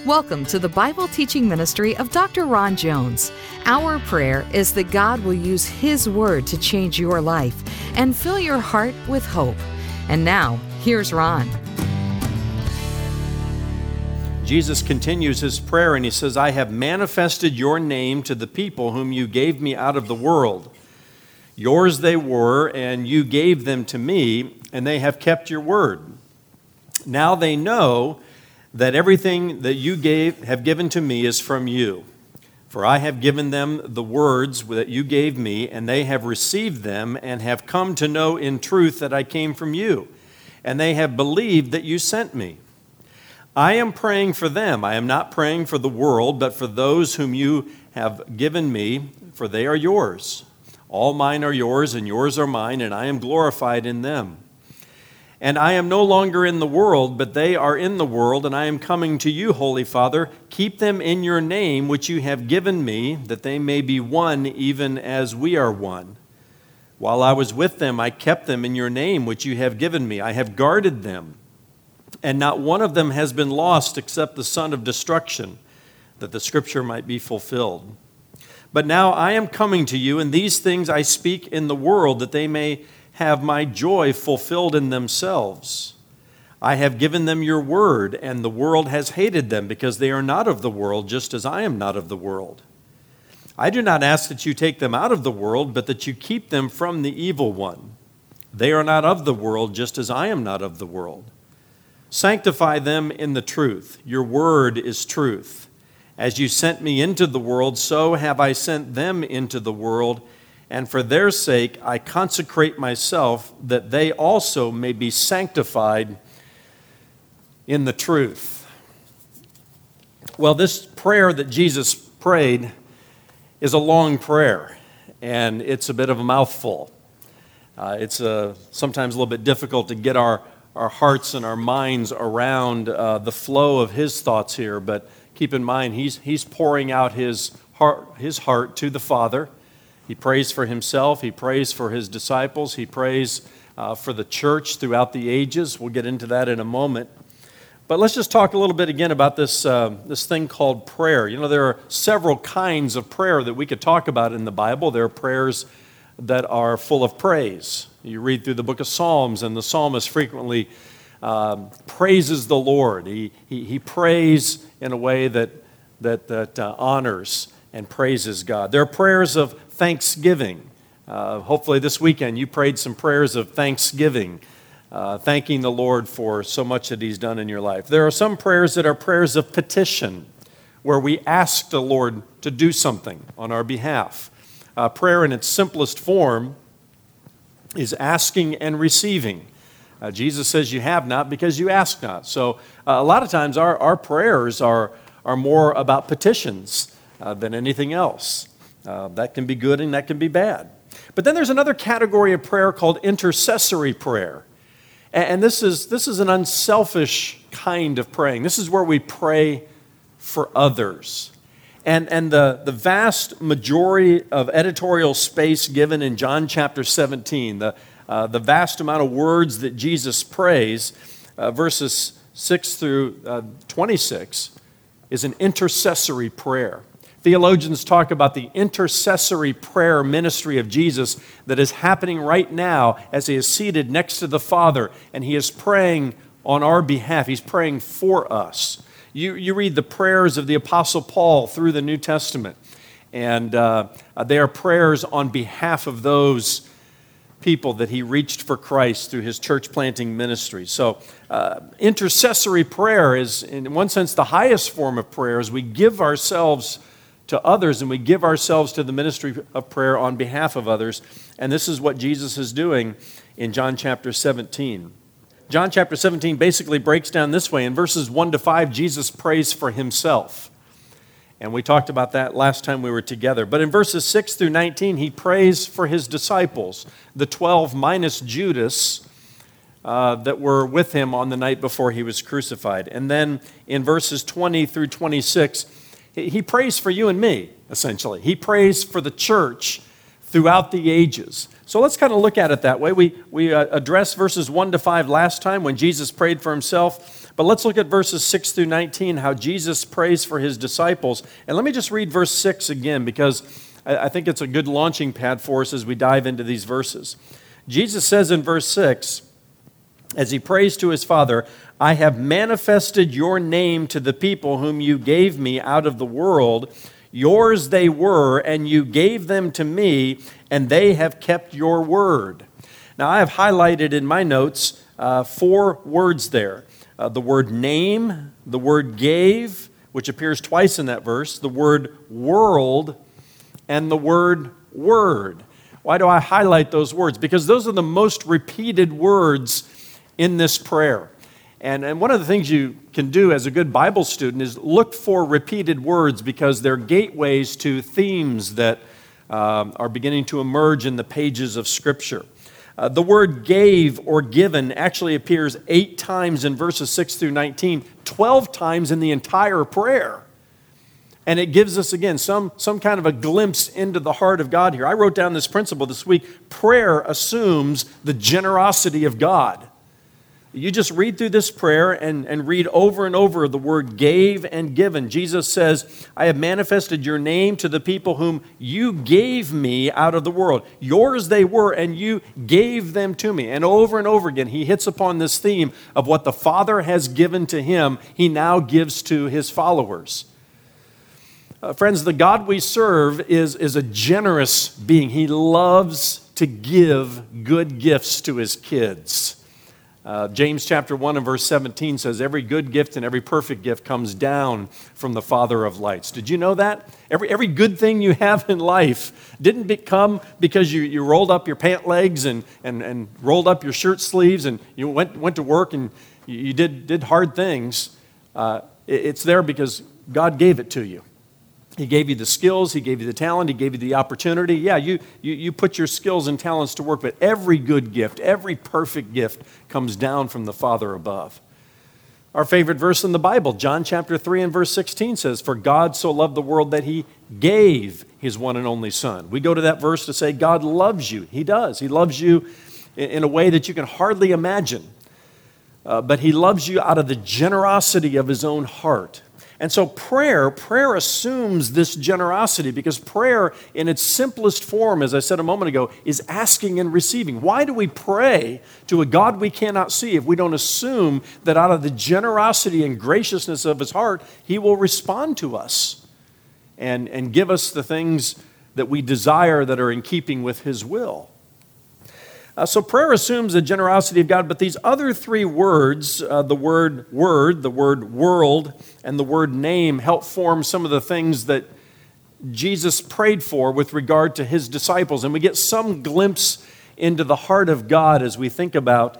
Welcome to the Bible teaching ministry of Dr. Ron Jones. Our prayer is that God will use His Word to change your life and fill your heart with hope. And now, here's Ron. Jesus continues his prayer and he says, I have manifested your name to the people whom you gave me out of the world. Yours they were, and you gave them to me, and they have kept your word. Now they know that everything that you have given to me is from you. For I have given them the words that you gave me, and they have received them and have come to know in truth that I came from you, and they have believed that you sent me. I am praying for them. I am not praying for the world, but for those whom you have given me, for they are yours. All mine are yours, and yours are mine, and I am glorified in them. And I am no longer in the world, but they are in the world, and I am coming to you, Holy Father. Keep them in your name, which you have given me, that they may be one, even as we are one. While I was with them, I kept them in your name, which you have given me. I have guarded them, and not one of them has been lost except the son of destruction, that the scripture might be fulfilled. But now I am coming to you, and these things I speak in the world, that they may have my joy fulfilled in themselves. I have given them your word, and the world has hated them, because they are not of the world, just as I am not of the world. I do not ask that you take them out of the world, but that you keep them from the evil one. They are not of the world, just as I am not of the world. Sanctify them in the truth. Your word is truth. As you sent me into the world, so have I sent them into the world, and for their sake I consecrate myself, that they also may be sanctified in the truth. Well, this prayer that Jesus prayed is a long prayer, and it's a bit of a mouthful. It's sometimes a little bit difficult to get our hearts and our minds around the flow of his thoughts here, but keep in mind, he's pouring out his heart to the Father. He prays for himself. He prays for his disciples. He prays for the church throughout the ages. We'll get into that in a moment. But let's just talk a little bit again about this thing called prayer. You know, there are several kinds of prayer that we could talk about in the Bible. There are prayers that are full of praise. You read through the book of Psalms, and the psalmist frequently praises the Lord. He prays in a way that honors and praises God. There are prayers of thanksgiving. Hopefully this weekend you prayed some prayers of thanksgiving, thanking the Lord for so much that He's done in your life. There are some prayers that are prayers of petition, where we ask the Lord to do something on our behalf. Prayer in its simplest form is asking and receiving. Jesus says you have not because you ask not. So a lot of times our prayers are more about petitions than anything else. That can be good and that can be bad. But then there's another category of prayer called intercessory prayer. And this is an unselfish kind of praying. This is where we pray for others. And the vast majority of editorial space given in John chapter 17, the vast amount of words that Jesus prays, verses 6 through 26, is an intercessory prayer. Theologians talk about the intercessory prayer ministry of Jesus that is happening right now as He is seated next to the Father, and He is praying on our behalf. He's praying for us. You read the prayers of the Apostle Paul through the New Testament, and they are prayers on behalf of those people that he reached for Christ through his church planting ministry. So intercessory prayer is, in one sense, the highest form of prayer, as we give ourselves to others and we give ourselves to the ministry of prayer on behalf of others. And this is what Jesus is doing in John chapter 17. John chapter 17 basically breaks down this way. In verses 1 to 5, Jesus prays for himself. And we talked about that last time we were together. But in verses 6 through 19, he prays for his disciples, the 12 minus Judas that were with him on the night before he was crucified. And then in verses 20 through 26, he prays for you and me, essentially. He prays for the church throughout the ages. So let's kind of look at it that way. We addressed verses 1 to 5 last time when Jesus prayed for himself. But let's look at verses 6 through 19, how Jesus prays for his disciples. And let me just read verse 6 again, because I think it's a good launching pad for us as we dive into these verses. Jesus says in verse 6, as he prays to his Father, I have manifested your name to the people whom you gave me out of the world. Yours they were, and you gave them to me, and they have kept your word. Now, I have highlighted in my notes 4 words there. The word name, the word gave, which appears twice in that verse, the word world, and the word word. Why do I highlight those words? Because those are the most repeated words in this prayer. And one of the things you can do as a good Bible student is look for repeated words, because they're gateways to themes that are beginning to emerge in the pages of Scripture. The word gave or given actually appears 8 times in verses 6 through 19, 12 times in the entire prayer. And it gives us, again, some kind of a glimpse into the heart of God here. I wrote down this principle this week. Prayer assumes the generosity of God. You just read through this prayer and read over and over the word gave and given. Jesus says, I have manifested your name to the people whom you gave me out of the world. Yours they were, and you gave them to me. And over again, he hits upon this theme of what the Father has given to him, he now gives to his followers. Friends, the God we serve is a generous being. He loves to give good gifts to his kids. James chapter 1 and verse 17 says, every good gift and every perfect gift comes down from the Father of lights. Did you know that? Every good thing you have in life didn't come because you rolled up your pant legs and rolled up your shirt sleeves and you went to work and you did hard things. It's there because God gave it to you. He gave you the skills, he gave you the talent, he gave you the opportunity. Yeah, you put your skills and talents to work, but every good gift, every perfect gift comes down from the Father above. Our favorite verse in the Bible, John chapter 3 and verse 16 says, for God so loved the world that he gave his one and only Son. We go to that verse to say God loves you. He does. He loves you in a way that you can hardly imagine. But he loves you out of the generosity of his own heart. And so prayer assumes this generosity, because prayer in its simplest form, as I said a moment ago, is asking and receiving. Why do we pray to a God we cannot see if we don't assume that out of the generosity and graciousness of his heart, he will respond to us and give us the things that we desire that are in keeping with his will? So prayer assumes the generosity of God, but these other 3 words, the word word, the word world, and the word name, help form some of the things that Jesus prayed for with regard to his disciples. And we get some glimpse into the heart of God as we think about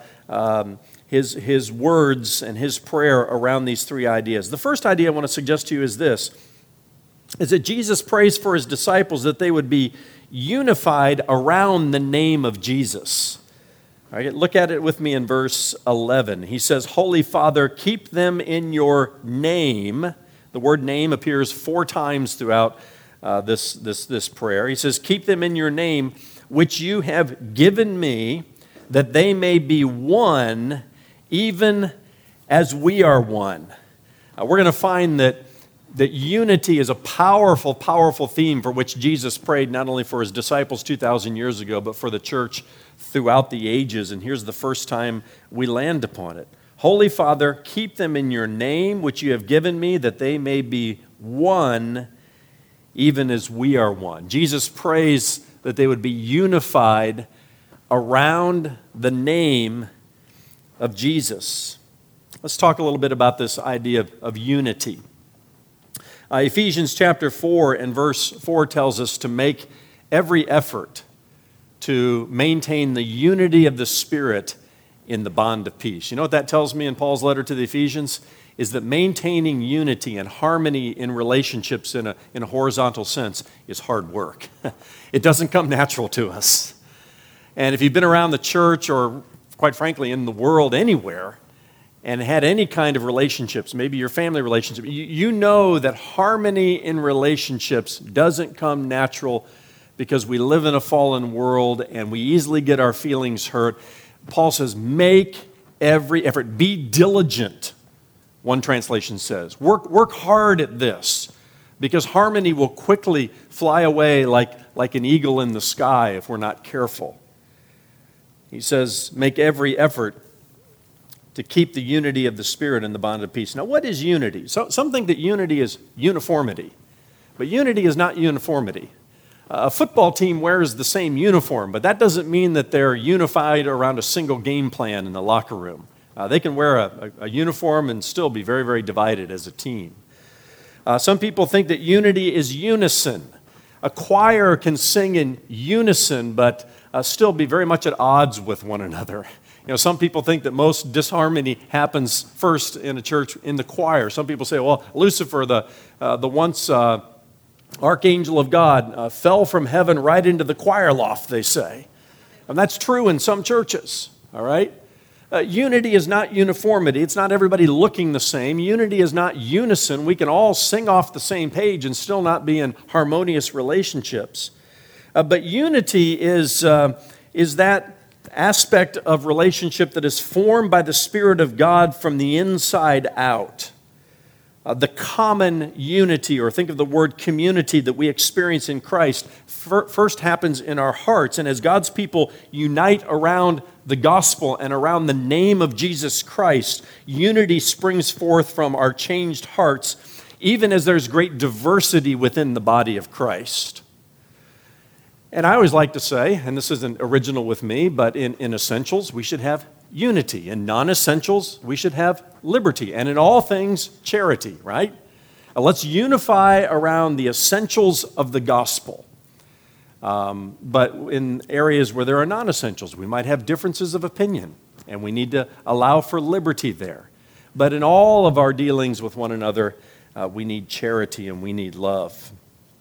his words and his prayer around these 3 ideas. The first idea I want to suggest to you is this, is that Jesus prays for his disciples that they would be unified around the name of Jesus. All right, look at it with me in verse 11. He says, Holy Father, keep them in your name. The word name appears 4 times throughout this prayer. He says, keep them in your name, which you have given me, that they may be one, even as we are one. We're going to find that unity is a powerful, powerful theme for which Jesus prayed not only for his disciples 2,000 years ago, but for the church throughout the ages. And here's the first time we land upon it. Holy Father, keep them in your name, which you have given me, that they may be one, even as we are one. Jesus prays that they would be unified around the name of Jesus. Let's talk a little bit about this idea of unity. Ephesians chapter 4 and verse 4 tells us to make every effort to maintain the unity of the Spirit in the bond of peace. You know what that tells me in Paul's letter to the Ephesians? Is that maintaining unity and harmony in relationships in a horizontal sense is hard work. It doesn't come natural to us. And if you've been around the church or, quite frankly, in the world anywhere, and had any kind of relationships, maybe your family relationship, you know that harmony in relationships doesn't come natural because we live in a fallen world and we easily get our feelings hurt. Paul says, make every effort, be diligent one translation says. Work hard at this, because harmony will quickly fly away like an eagle in the sky if we're not careful. He says, make every effort to keep the unity of the Spirit in the bond of peace. Now, what is unity? So, some think that unity is uniformity, but unity is not uniformity. A football team wears the same uniform, but that doesn't mean that they're unified around a single game plan in the locker room. They can wear a uniform and still be very, very divided as a team. Some people think that unity is unison. A choir can sing in unison, but still be very much at odds with one another. Some people think that most disharmony happens first in a church in the choir. Some people say, well, Lucifer, the once archangel of God, fell from heaven right into the choir loft, they say. And that's true in some churches, all right? Unity is not uniformity. It's not everybody looking the same. Unity is not unison. We can all sing off the same page and still not be in harmonious relationships. But unity is that aspect of relationship that is formed by the Spirit of God from the inside out. The common unity, or think of the word community, that we experience in Christ first happens in our hearts. And as God's people unite around the gospel and around the name of Jesus Christ, unity springs forth from our changed hearts, even as there's great diversity within the body of Christ. And I always like to say, and this isn't original with me, but in essentials, we should have unity. In non-essentials, we should have liberty. And in all things, charity, right? Let's unify around the essentials of the gospel. But in areas where there are non-essentials, we might have differences of opinion, and we need to allow for liberty there. But in all of our dealings with one another, we need charity and we need love.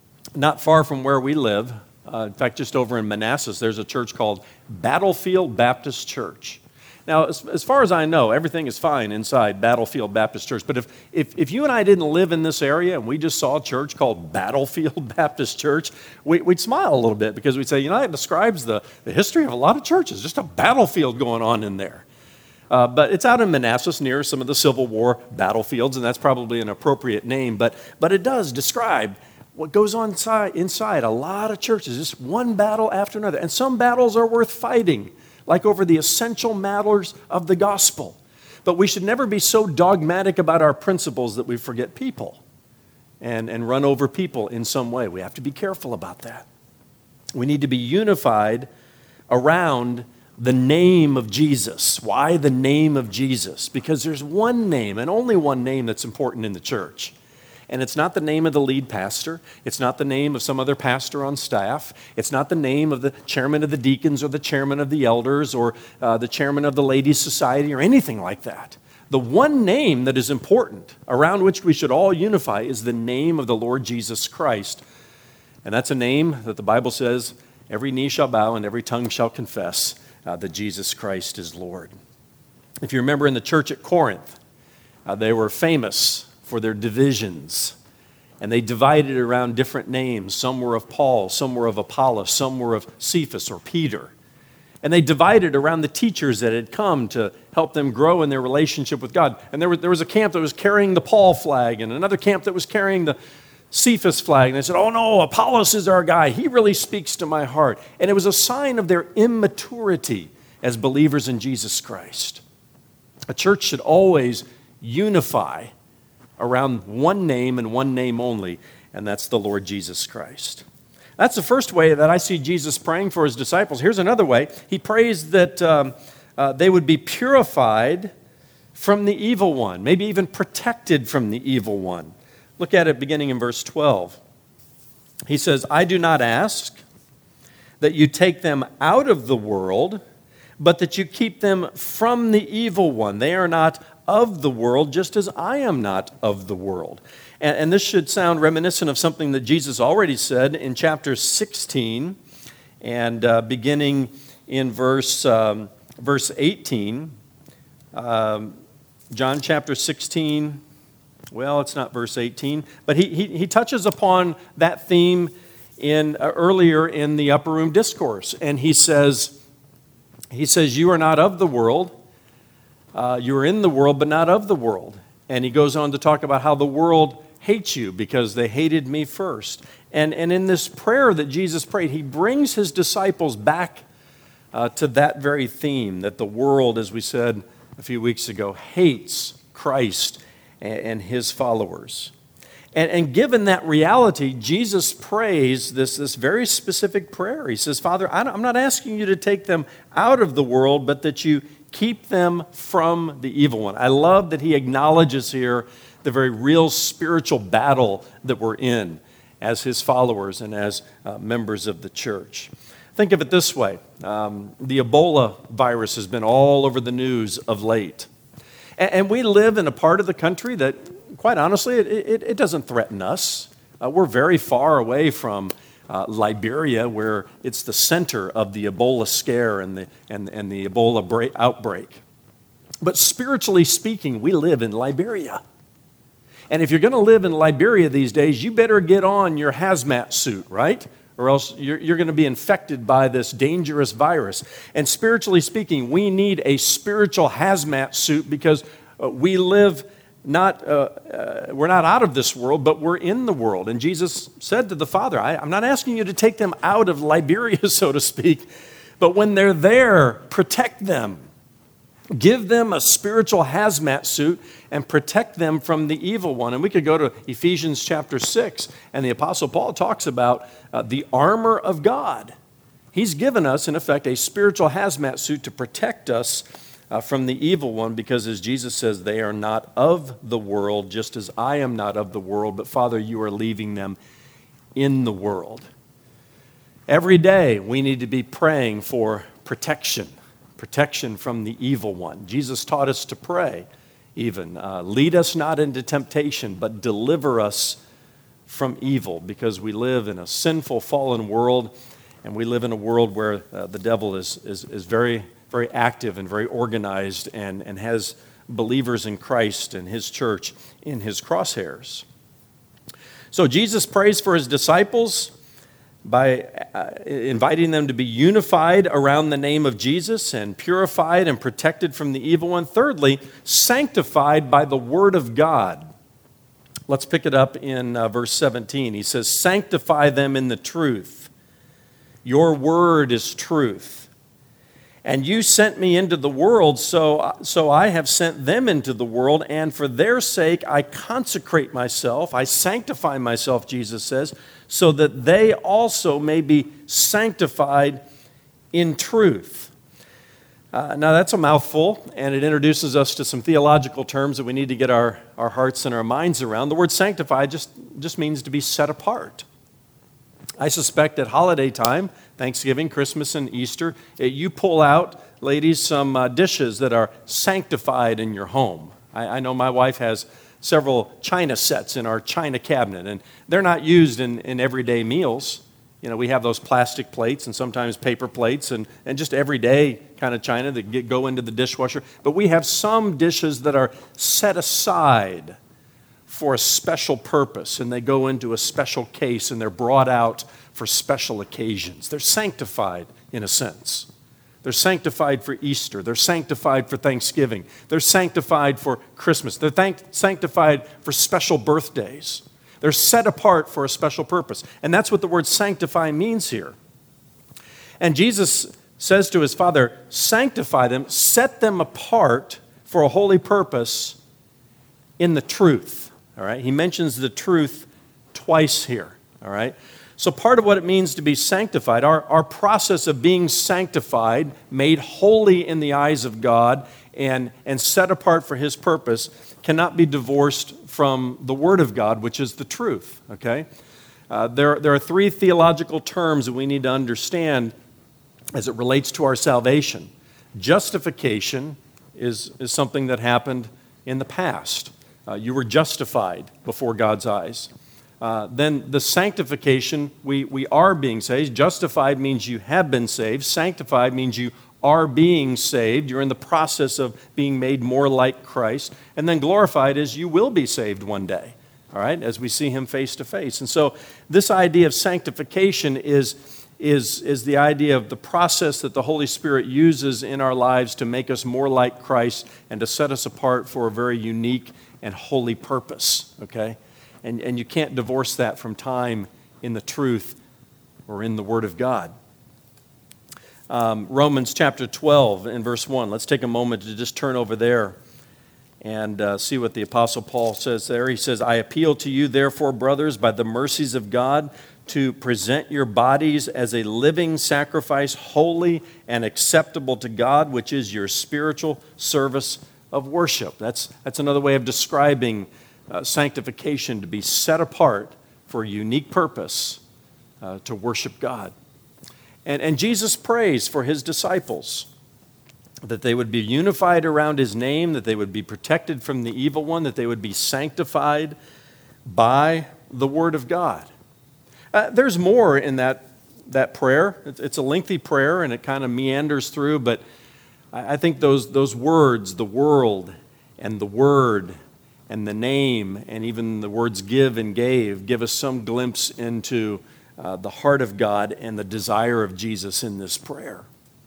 Not far from where we live, in fact, just over in Manassas, there's a church called Battlefield Baptist Church. Now, as far as I know, everything is fine inside Battlefield Baptist Church. But if you and I didn't live in this area and we just saw a church called Battlefield Baptist Church, we'd smile a little bit, because we'd say, that describes the history of a lot of churches, just a battlefield going on in there. But it's out in Manassas near some of the Civil War battlefields, and that's probably an appropriate name. But it does describe what goes on inside a lot of churches, just one battle after another. And some battles are worth fighting, like over the essential matters of the gospel. But we should never be so dogmatic about our principles that we forget people and run over people in some way. We have to be careful about that. We need to be unified around the name of Jesus. Why the name of Jesus? Because there's one name, and only one name, that's important in the church. And it's not the name of the lead pastor. It's not the name of some other pastor on staff. It's not the name of the chairman of the deacons or the chairman of the elders or the chairman of the ladies' society or anything like that. The one name that is important, around which we should all unify, is the name of the Lord Jesus Christ. And that's a name that the Bible says every knee shall bow and every tongue shall confess that Jesus Christ is Lord. If you remember in the church at Corinth, they were famous for their divisions, and they divided around different names. Some were of Paul, some were of Apollos, some were of Cephas or Peter. And they divided around the teachers that had come to help them grow in their relationship with God. And there was a camp that was carrying the Paul flag, and another camp that was carrying the Cephas flag. And they said, oh no, Apollos is our guy. He really speaks to my heart. And it was a sign of their immaturity as believers in Jesus Christ. A church should always unify around one name and one name only, and that's the Lord Jesus Christ. That's the first way that I see Jesus praying for his disciples. Here's another way. He prays that they would be purified from the evil one, maybe even protected from the evil one. Look at it beginning in verse 12. He says, I do not ask that you take them out of the world, but that you keep them from the evil one. They are not of the world, just as I am not of the world. And this should sound reminiscent of something that Jesus already said in chapter 16, and beginning in verse 18. John chapter 16, well, it's not verse 18, but he touches upon that theme earlier in the upper room discourse. And he says, you are not of the world. You are in the world, but not of the world. And he goes on to talk about how the world hates you because they hated me first. And in this prayer that Jesus prayed, he brings his disciples back to that very theme, that the world, as we said a few weeks ago, hates Christ and his followers. And given that reality, Jesus prays this very specific prayer. He says, Father, I'm not asking you to take them out of the world, but that you keep them from the evil one. I love that he acknowledges here the very real spiritual battle that we're in as his followers and as members of the church. Think of it this way. The Ebola virus has been all over the news of late. And we live in a part of the country that, quite honestly, it doesn't threaten us. We're very far away from Liberia, where it's the center of the Ebola scare and the Ebola outbreak. But spiritually speaking, we live in Liberia. And if you're going to live in Liberia these days, you better get on your hazmat suit, right? Or else you're going to be infected by this dangerous virus. And spiritually speaking, we need a spiritual hazmat suit because we live we're not out of this world, but we're in the world. And Jesus said to the Father, I'm not asking you to take them out of Liberia, so to speak, but when they're there, protect them. Give them a spiritual hazmat suit and protect them from the evil one. And we could go to Ephesians chapter 6, and the Apostle Paul talks about the armor of God. He's given us, in effect, a spiritual hazmat suit to protect us from the evil one, because as Jesus says, they are not of the world, just as I am not of the world, but Father, you are leaving them in the world. Every day we need to be praying for protection from the evil one. Jesus taught us to pray even, lead us not into temptation, but deliver us from evil, because we live in a sinful, fallen world, and we live in a world where the devil is very, very active and very organized and has believers in Christ and his church in his crosshairs. So Jesus prays for his disciples by inviting them to be unified around the name of Jesus and purified and protected from the evil one. Thirdly, sanctified by the word of God. Let's pick it up in verse 17. He says, sanctify them in the truth. Your word is truth. And you sent me into the world, so I have sent them into the world, and for their sake I consecrate myself, I sanctify myself, Jesus says, so that they also may be sanctified in truth. Now that's a mouthful, and it introduces us to some theological terms that we need to get our hearts and our minds around. The word sanctify just means to be set apart. I suspect at holiday time, Thanksgiving, Christmas, and Easter, you pull out, ladies, some dishes that are sanctified in your home. I know my wife has several china sets in our china cabinet, and they're not used in everyday meals. You know, we have those plastic plates and sometimes paper plates and just everyday kind of china that go into the dishwasher. But we have some dishes that are set aside for a special purpose, and they go into a special case, and they're brought out for special occasions. They're sanctified in a sense. They're sanctified for Easter. They're sanctified for Thanksgiving. They're sanctified for Christmas. They're sanctified for special birthdays. They're set apart for a special purpose. And that's what the word sanctify means here. And Jesus says to his Father, sanctify them, set them apart for a holy purpose in the truth. All right? He mentions the truth twice here. All right? So part of what it means to be sanctified, our process of being sanctified, made holy in the eyes of God and set apart for his purpose, cannot be divorced from the Word of God, which is the truth. Okay? There are three theological terms that we need to understand as it relates to our salvation. Justification is something that happened in the past. You were justified before God's eyes. Then the sanctification, we are being saved. Justified means you have been saved. Sanctified means you are being saved. You're in the process of being made more like Christ. And then glorified is you will be saved one day, all right, as we see him face to face. And so this idea of sanctification is the idea of the process that the Holy Spirit uses in our lives to make us more like Christ and to set us apart for a very unique and holy purpose, okay? And you can't divorce that from time in the truth or in the Word of God. Romans chapter 12 and verse 1. Let's take a moment to just turn over there and see what the Apostle Paul says there. He says, I appeal to you, therefore, brothers, by the mercies of God, to present your bodies as a living sacrifice, holy and acceptable to God, which is your spiritual service of worship. That's another way of describing sanctification, to be set apart for a unique purpose, to worship God. And Jesus prays for his disciples, that they would be unified around his name, that they would be protected from the evil one, that they would be sanctified by the Word of God. There's more in that prayer. It's a lengthy prayer, and it kind of meanders through, but I think those words, the world and the Word and the name, and even the words give and gave, give us some glimpse into the heart of God and the desire of Jesus in this prayer.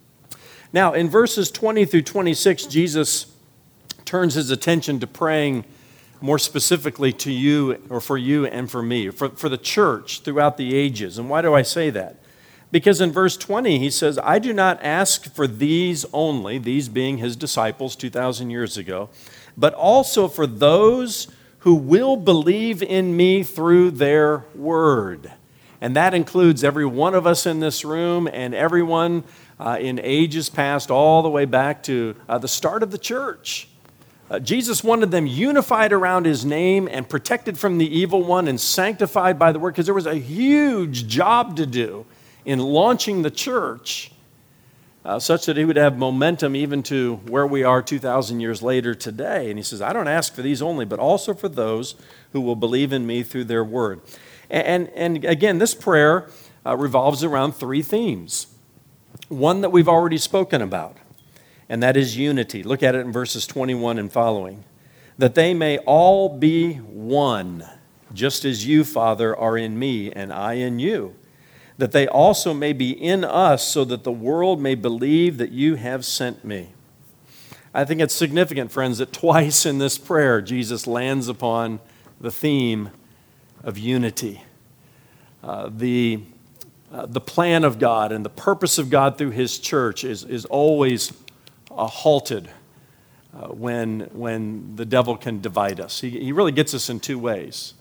Now, in verses 20 through 26, Jesus turns his attention to praying more specifically to you, or for you and for me, for the church throughout the ages. And why do I say that? Because in verse 20, he says, I do not ask for these only, these being his disciples 2,000 years ago, but also for those who will believe in me through their word. And that includes every one of us in this room and everyone in ages past, all the way back to the start of the church. Jesus wanted them unified around his name and protected from the evil one and sanctified by the word, because there was a huge job to do in launching the church, such that he would have momentum even to where we are 2,000 years later today. And he says, I don't ask for these only, but also for those who will believe in me through their word. And again, this prayer revolves around three themes. One that we've already spoken about, and that is unity. Look at it in verses 21 and following. That they may all be one, just as you, Father, are in me and I in you. That they also may be in us, so that the world may believe that you have sent me. I think it's significant, friends, that twice in this prayer, Jesus lands upon the theme of unity. The plan of God and the purpose of God through his church is always halted when the devil can divide us. He really gets us in two ways.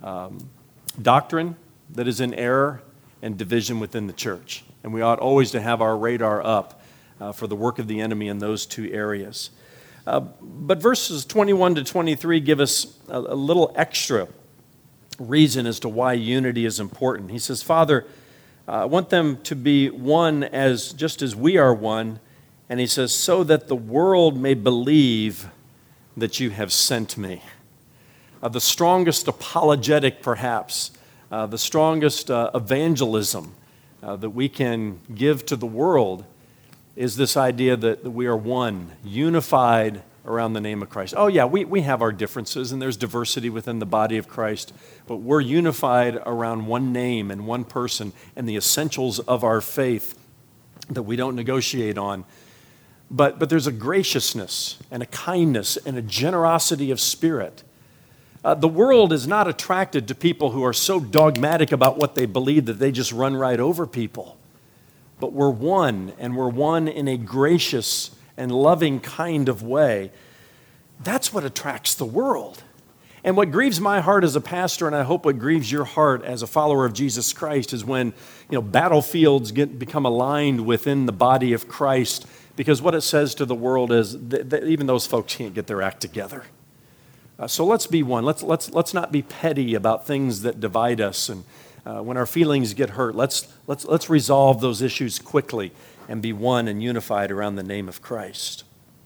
Doctrine that is in error and division within the church. And we ought always to have our radar up for the work of the enemy in those two areas. But verses 21 to 23 give us a little extra reason as to why unity is important. He says, Father, I want them to be one just as we are one. And he says, so that the world may believe that you have sent me. The strongest apologetic, perhaps, the strongest evangelism that we can give to the world is this idea that we are one, unified around the name of Christ. Oh yeah, we have our differences, and there's diversity within the body of Christ, but we're unified around one name and one person and the essentials of our faith that we don't negotiate on. But there's a graciousness and a kindness and a generosity of spirit. The world is not attracted to people who are so dogmatic about what they believe that they just run right over people. But we're one, and we're one in a gracious and loving kind of way. That's what attracts the world. And what grieves my heart as a pastor, and I hope what grieves your heart as a follower of Jesus Christ, is when battlefields become aligned within the body of Christ, because what it says to the world is that even those folks can't get their act together. So let's be one. Let's not be petty about things that divide us, and when our feelings get hurt, let's resolve those issues quickly and be one and unified around the name of Christ.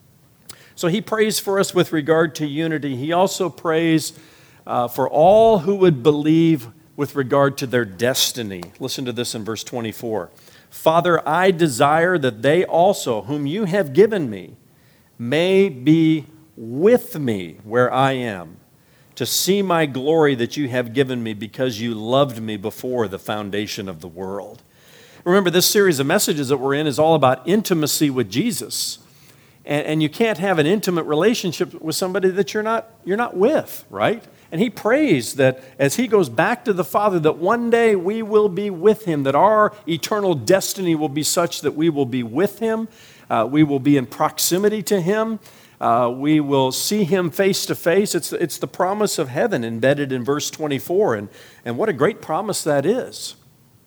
So he prays for us with regard to unity. He also prays for all who would believe with regard to their destiny. Listen to this in verse 24. Father, I desire that they also, whom you have given me, may be with me where I am, to see my glory that you have given me because you loved me before the foundation of the world. Remember, this series of messages that we're in is all about intimacy with Jesus. And you can't have an intimate relationship with somebody that you're not with, right? And he prays that as he goes back to the Father, that one day we will be with him, that our eternal destiny will be such that we will be with him, we will be in proximity to him, we will see him face to face. It's the promise of heaven embedded in verse 24, and what a great promise that is.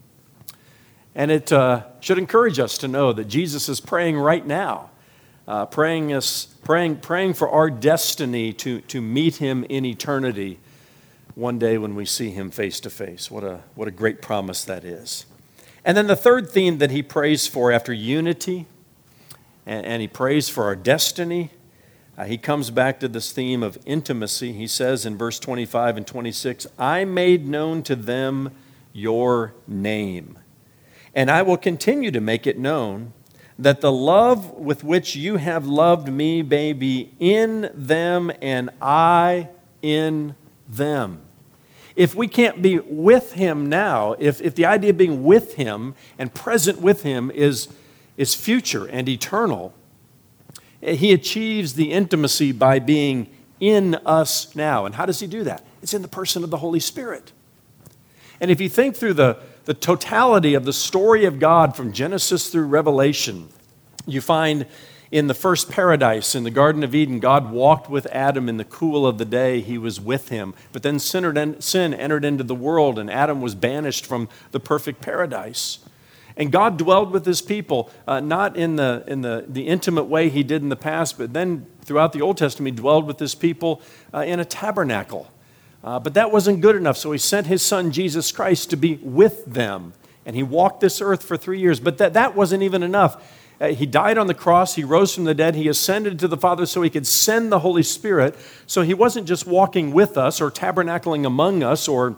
And it should encourage us to know that Jesus is praying right now, praying for our destiny to meet him in eternity one day when we see him face to face. What a great promise that is. And then the third theme that he prays for after unity, and he prays for our destiny, he comes back to this theme of intimacy. He says in verse 25 and 26, I made known to them your name, and I will continue to make it known, that the love with which you have loved me may be in them and I in them. If we can't be with him now, if the idea of being with him and present with him is future and eternal, he achieves the intimacy by being in us now. And how does he do that? It's in the person of the Holy Spirit. And if you think through the totality of the story of God from Genesis through Revelation, you find in the first paradise, in the Garden of Eden, God walked with Adam in the cool of the day. He was with him. But then sin entered into the world, and Adam was banished from the perfect paradise. And God dwelled with his people, not in the intimate way he did in the past, but then throughout the Old Testament, he dwelled with his people in a tabernacle. But that wasn't good enough, so he sent his son, Jesus Christ, to be with them. And he walked this earth for 3 years. But that wasn't even enough. He died on the cross, he rose from the dead, he ascended to the Father so he could send the Holy Spirit. So he wasn't just walking with us or tabernacling among us or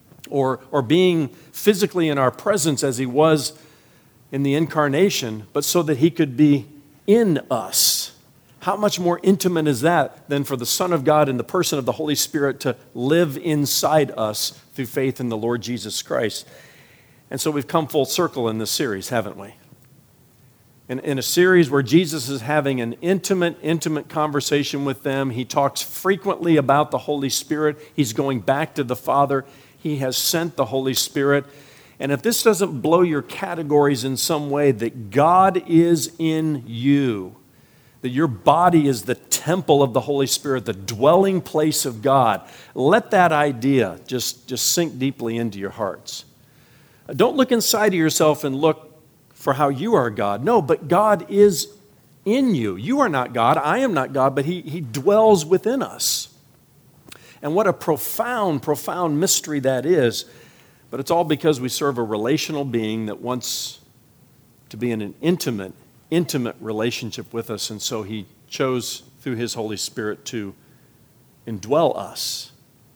being physically in our presence as he was in the incarnation, but so that he could be in us. How much more intimate is that than for the Son of God in the person of the Holy Spirit to live inside us through faith in the Lord Jesus Christ? And so we've come full circle in this series, haven't we? In a series where Jesus is having an intimate conversation with them. He talks frequently about the Holy Spirit. He's going back to the Father. He has sent the Holy Spirit. And if this doesn't blow your categories in some way, that God is in you, that your body is the temple of the Holy Spirit, the dwelling place of God, let that idea just sink deeply into your hearts. Don't look inside of yourself and look for how you are God. No, but God is in you. You are not God. I am not God, but He dwells within us. And what a profound, profound mystery that is. But it's all because we serve a relational being that wants to be in an intimate relationship with us. And so He chose through His Holy Spirit to indwell us.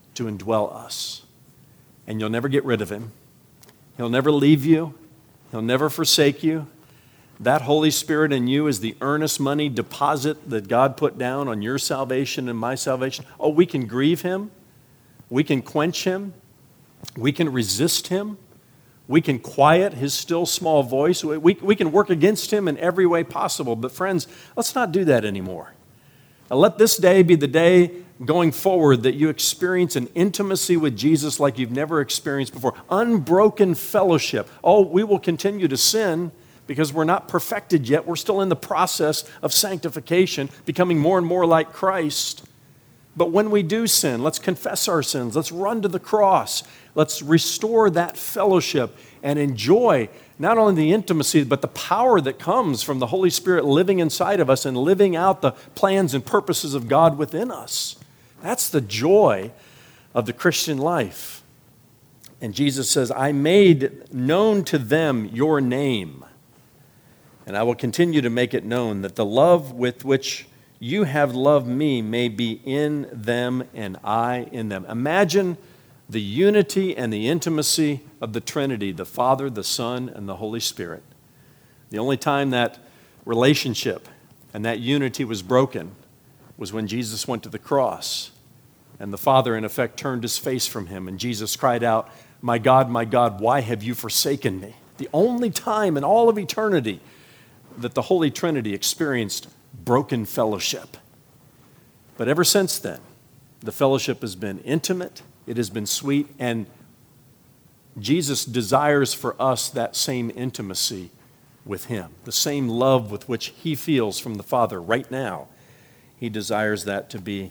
And you'll never get rid of Him. He'll never leave you. He'll never forsake you. That Holy Spirit in you is the earnest money deposit that God put down on your salvation and my salvation. Oh, we can grieve Him. We can quench Him. We can resist Him. We can quiet His still small voice. We can work against Him in every way possible. But friends, let's not do that anymore. Now, let this day be the day going forward that you experience an intimacy with Jesus like you've never experienced before. Unbroken fellowship. Oh, we will continue to sin because we're not perfected yet. We're still in the process of sanctification, becoming more and more like Christ. But when we do sin, let's confess our sins. Let's run to the cross. Let's restore that fellowship and enjoy not only the intimacy, but the power that comes from the Holy Spirit living inside of us and living out the plans and purposes of God within us. That's the joy of the Christian life. And Jesus says, I made known to them your name, and I will continue to make it known, that the love with which you have loved me may be in them and I in them. Imagine the unity and the intimacy of the Trinity, the Father, the Son, and the Holy Spirit. The only time that relationship and that unity was broken was when Jesus went to the cross. And the Father, in effect, turned His face from Him. And Jesus cried out, my God, why have you forsaken me? The only time in all of eternity that the Holy Trinity experienced broken fellowship. But ever since then, the fellowship has been intimate, it has been sweet, and Jesus desires for us that same intimacy with him, the same love with which he feels from the Father right now. He desires that to be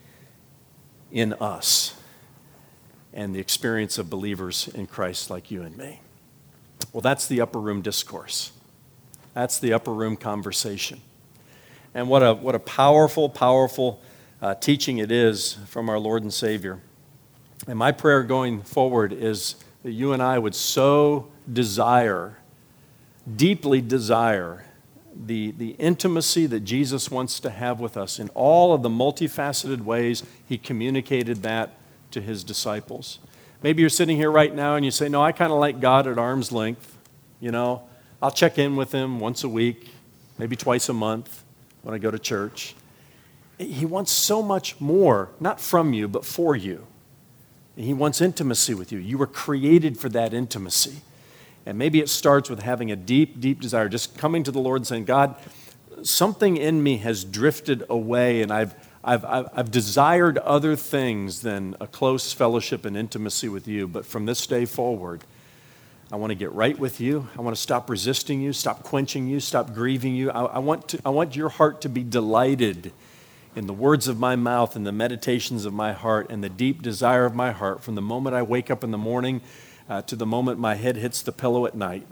in us and the experience of believers in Christ like you and me. Well, that's the upper room discourse. That's the upper room conversation. And what a powerful, powerful teaching it is from our Lord and Savior. And my prayer going forward is that you and I would so desire, deeply desire, the intimacy that Jesus wants to have with us in all of the multifaceted ways he communicated that to his disciples. Maybe you're sitting here right now and you say, no, I kind of like God at arm's length. You know, I'll check in with him once a week, maybe twice a month when I go to church. He wants so much more, not from you, but for you. He wants intimacy with you. You were created for that intimacy. And maybe it starts with having a deep, deep desire, just coming to the Lord and saying, God, something in me has drifted away, and I've desired other things than a close fellowship and intimacy with you. But from this day forward, I want to get right with you. I want to stop resisting you, stop quenching you, stop grieving you. I want your heart to be delighted in the words of my mouth and the meditations of my heart and the deep desire of my heart from the moment I wake up in the morning to the moment my head hits the pillow at night,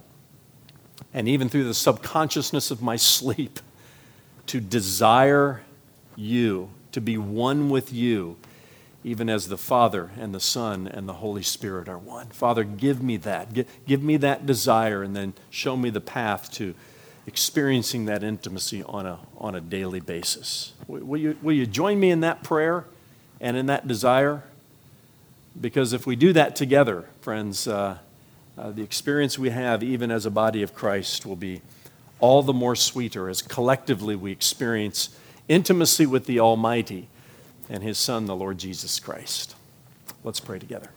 and even through the subconsciousness of my sleep, to desire you, to be one with you, even as the Father and the Son and the Holy Spirit are one. Father, give me that. Give me that desire, and then show me the path to experiencing that intimacy on a daily basis. Will you join me in that prayer and in that desire? Because if we do that together, friends, the experience we have even as a body of Christ will be all the more sweeter as collectively we experience intimacy with the Almighty and his Son, the Lord Jesus Christ. Let's pray together.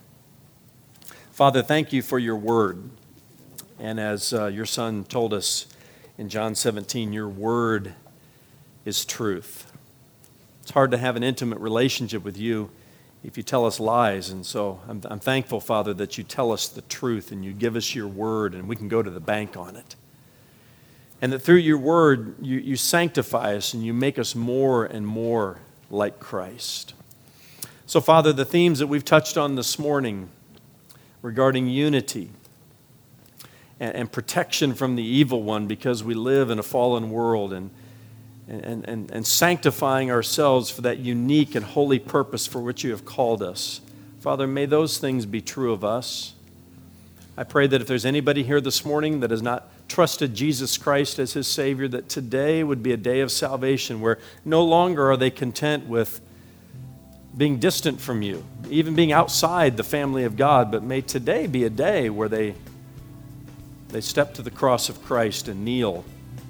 Father, thank you for your word. And as your Son told us in John 17, your word is truth. It's hard to have an intimate relationship with you if you tell us lies. And so I'm thankful, Father, that you tell us the truth and you give us your word and we can go to the bank on it. And that through your word, you sanctify us and you make us more and more like Christ. So, Father, the themes that we've touched on this morning regarding unity and protection from the evil one because we live in a fallen world, and sanctifying ourselves for that unique and holy purpose for which you have called us. Father, may those things be true of us. I pray that if there's anybody here this morning that has not trusted Jesus Christ as his Savior, that today would be a day of salvation where no longer are they content with being distant from you, even being outside the family of God, but may today be a day where they step to the cross of Christ and kneel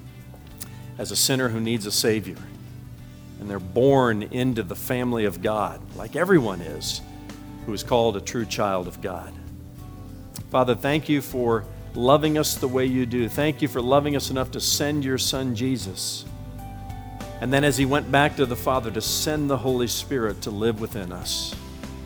as a sinner who needs a Savior. And they're born into the family of God, like everyone is, who is called a true child of God. Father, thank you for loving us the way you do. Thank you for loving us enough to send your Son, Jesus. And then as he went back to the Father, to send the Holy Spirit to live within us.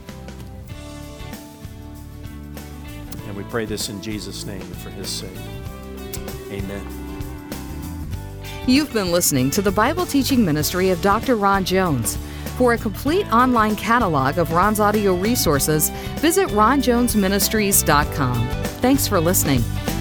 And we pray this in Jesus' name and for his sake. Amen. You've been listening to the Bible teaching ministry of Dr. Ron Jones. For a complete online catalog of Ron's audio resources, visit ronjonesministries.com. Thanks for listening.